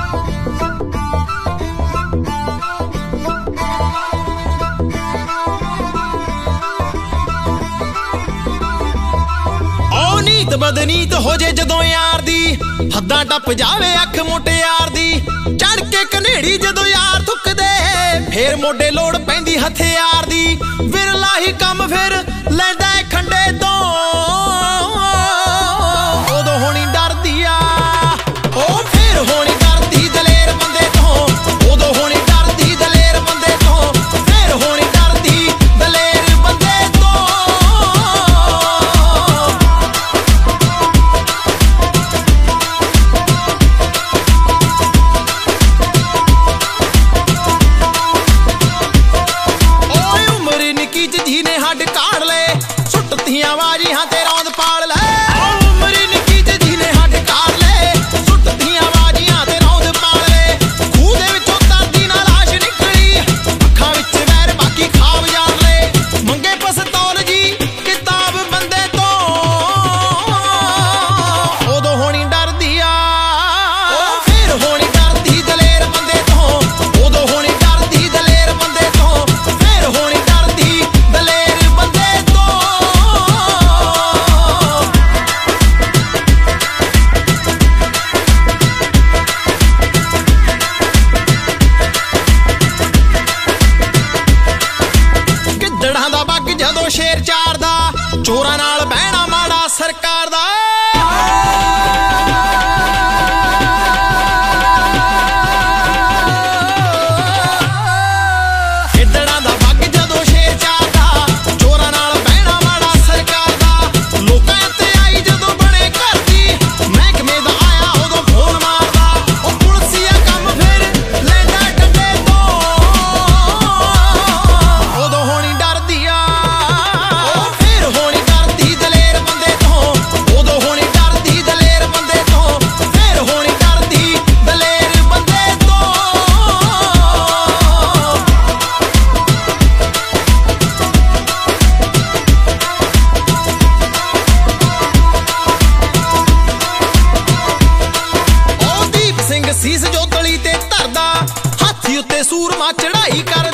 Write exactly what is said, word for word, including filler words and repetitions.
बदनीत हो जे जदों यार दी हद्दां टप जावे अख मोटे यार दी चढ़ के कनेड़ी जदों यार थुकदे फिर मोडे लोड़ पैंदी हथियार दी विरला ही कम फिर लैंदा खंडे तो उदों होनी डरदी आ ओ फिर होनी डरदी दलेर बंदे तो उदों होनी डरदी दलेर बंदे तो फिर होनी डरदी दलेर बंदे तो आवाज़ियां ते रौंद पाल ले उमरी निक्की जी ने हट कार ले सुटदियां आवाज़ियां ते रौंद पाल ले खूह दे विचों तरदी ना लाश निकली अखां विच वैर बाकी खाब यार ले मंगे पस्तौल जी किताब बंदे तो उदों होनी डरदी आ फिर होनी डरदी दलेर बंदे तो उदों होनी डरदी दलेर बंदे तो फिर होनी डरदी दलेर बंदे तो जदों शेर चार दा चोरां नाल बहना माड़ा सरकार दा गिद्दड़ां दा बग जदों शेर चार दा चोरां नाल बहना माड़ा सरकार दा लोकां ते आई जदों बने घर दी महकमे दा आया उदों फोन मारदा ओ पुलसिया कम फिर लैंदा डंडे तो उदों होनी डरदी आ सीस जो तली ते धरदा हाथी उत्ते सूरमा चढ़ाई कर